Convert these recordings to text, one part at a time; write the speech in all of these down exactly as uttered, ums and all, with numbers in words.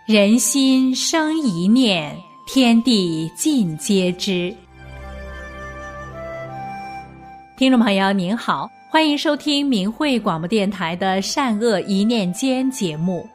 人心生一念，天地尽皆知。听众朋友您好，欢迎收听明慧广播电台的善恶一念间节目。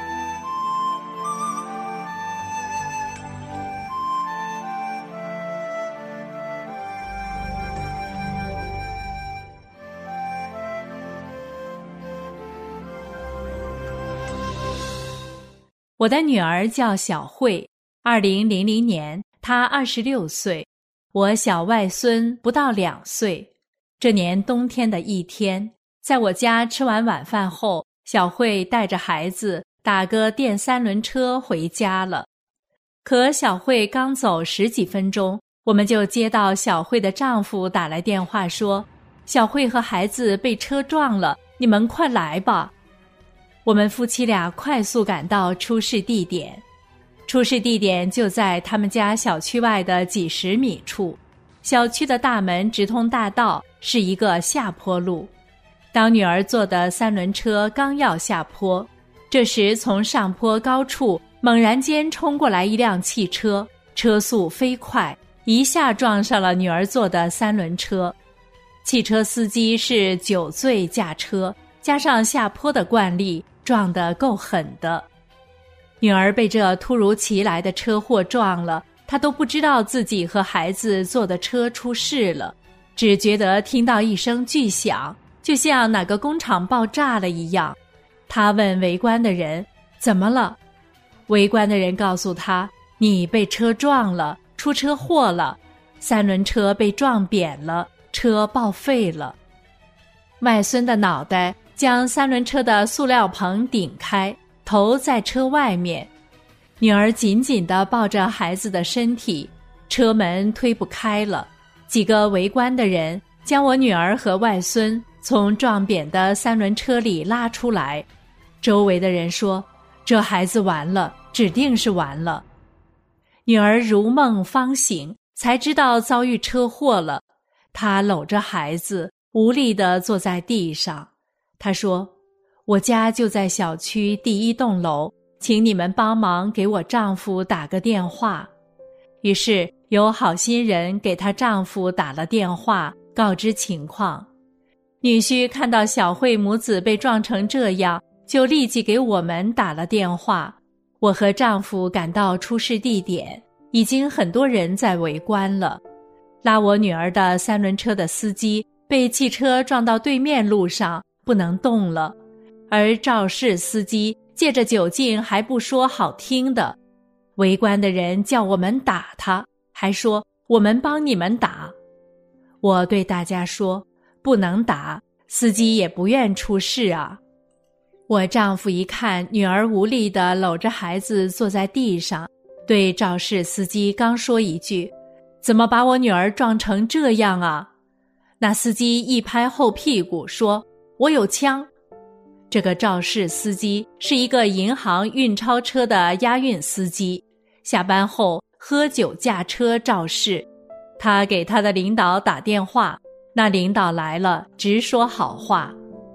我的女儿叫小慧，二零零零年，她二十六岁，我小外孙不到两岁。这年冬天的一天，在我家吃完晚饭后，小慧带着孩子打个电三轮车回家了。可小慧刚走十几分钟，我们就接到小慧的丈夫打来电话说，小慧和孩子被车撞了，你们快来吧。我们夫妻俩快速赶到出事地点，出事地点就在他们家小区外的几十米处，小区的大门直通大道，是一个下坡路。当女儿坐的三轮车刚要下坡，这时从上坡高处猛然间冲过来一辆汽车，车速飞快，一下撞上了女儿坐的三轮车。汽车司机是酒醉驾车，加上下坡的惯例，撞得够狠的。女儿被这突如其来的车祸撞了，她都不知道自己和孩子坐的车出事了，只觉得听到一声巨响，就像哪个工厂爆炸了一样。她问围观的人，怎么了？围观的人告诉她，你被车撞了，出车祸了，三轮车被撞扁了，车报废了。外孙的脑袋将三轮车的塑料棚顶开，头在车外面。女儿紧紧地抱着孩子的身体，车门推不开了。几个围观的人将我女儿和外孙从撞扁的三轮车里拉出来。周围的人说，这孩子完了，指定是完了。女儿如梦方醒，才知道遭遇车祸了。她搂着孩子，无力地坐在地上。她说，我家就在小区第一栋楼，请你们帮忙给我丈夫打个电话。于是有好心人给她丈夫打了电话，告知情况。女婿看到小慧母子被撞成这样，就立即给我们打了电话。我和丈夫赶到出事地点，已经很多人在围观了。拉我女儿的三轮车的司机被汽车撞到对面路上，不能动了，而肇事司机借着酒劲还不说好听的。围观的人叫我们打他，还说我们帮你们打。我对大家说，不能打，司机也不愿出事啊。我丈夫一看女儿无力地搂着孩子坐在地上，对肇事司机刚说一句，怎么把我女儿撞成这样啊？那司机一拍后屁股说，我有枪。这个肇事司机是一个银行运钞车的押运司机，下班后喝酒驾车肇事。他给他的领导打电话，那领导来了，直说好话。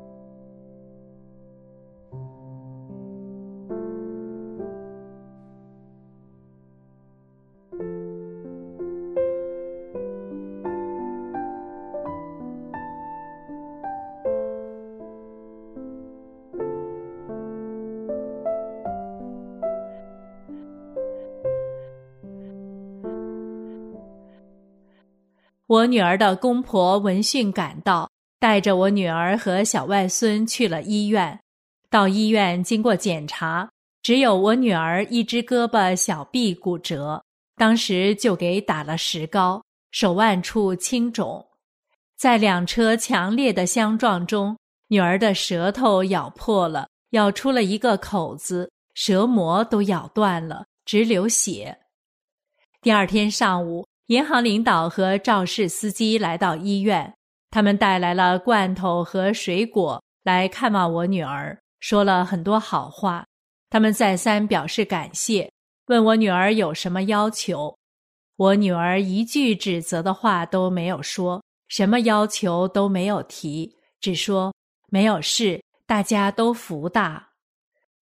我女儿的公婆闻讯赶到，带着我女儿和小外孙去了医院。到医院经过检查，只有我女儿一只胳膊小臂骨折，当时就给打了石膏，手腕处青肿。在两车强烈的相撞中，女儿的舌头咬破了，咬出了一个口子，舌膜都咬断了，直流血。第二天上午，银行领导和肇事司机来到医院，他们带来了罐头和水果来看望我女儿，说了很多好话。他们再三表示感谢，问我女儿有什么要求。我女儿一句指责的话都没有说，什么要求都没有提，只说没有事，大家都福大。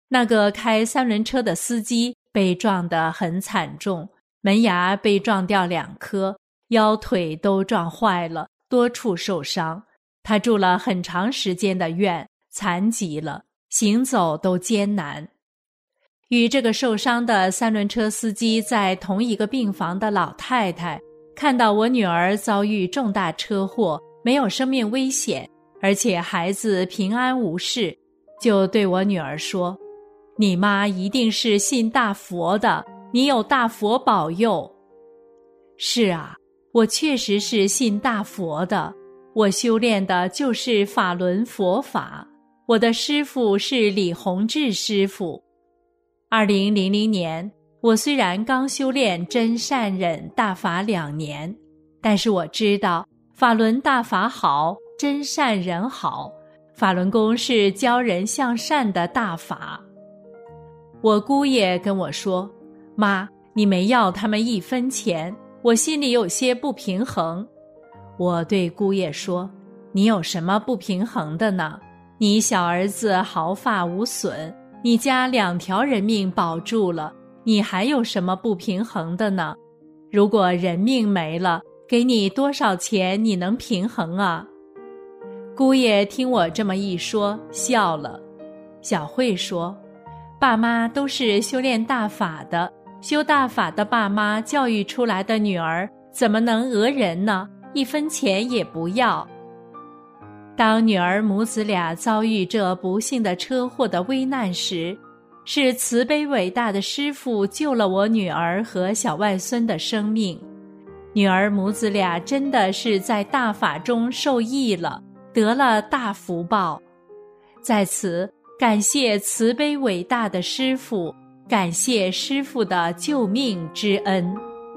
那个开三轮车的司机被撞得很惨重，门牙被撞掉两颗，腰腿都撞坏了，多处受伤。他住了很长时间的院，残疾了，行走都艰难。与这个受伤的三轮车司机在同一个病房的老太太，看到我女儿遭遇重大车祸，没有生命危险，而且孩子平安无事，就对我女儿说：你妈一定是信大佛的，你有大佛保佑。是啊，我确实是信大佛的，我修炼的就是法轮佛法，我的师父是李洪志师父。二零零零年，我虽然刚修炼真善忍大法两年，但是我知道法轮大法好，真善忍好，法轮功是教人向善的大法。我姑爷跟我说：妈，你没要他们一分钱，我心里有些不平衡。我对姑爷说：你有什么不平衡的呢？你小儿子毫发无损，你家两条人命保住了，你还有什么不平衡的呢？如果人命没了，给你多少钱你能平衡啊？姑爷听我这么一说，笑了。小慧说：爸妈都是修炼大法的，修大法的爸妈教育出来的女儿怎么能讹人呢？一分钱也不要。当女儿母子俩遭遇这不幸的车祸的危难时，是慈悲伟大的师父救了我女儿和小外孙的生命。女儿母子俩真的是在大法中受益了，得了大福报。在此感谢慈悲伟大的师父，感谢师父的救命之恩。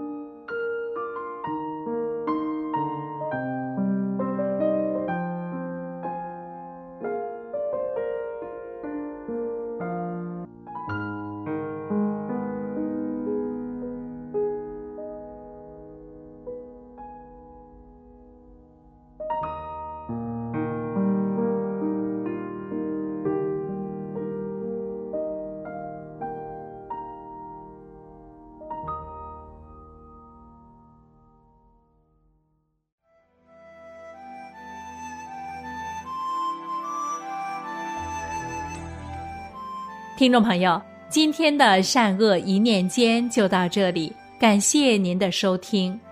听众朋友，今天的善恶一念间就到这里，感谢您的收听。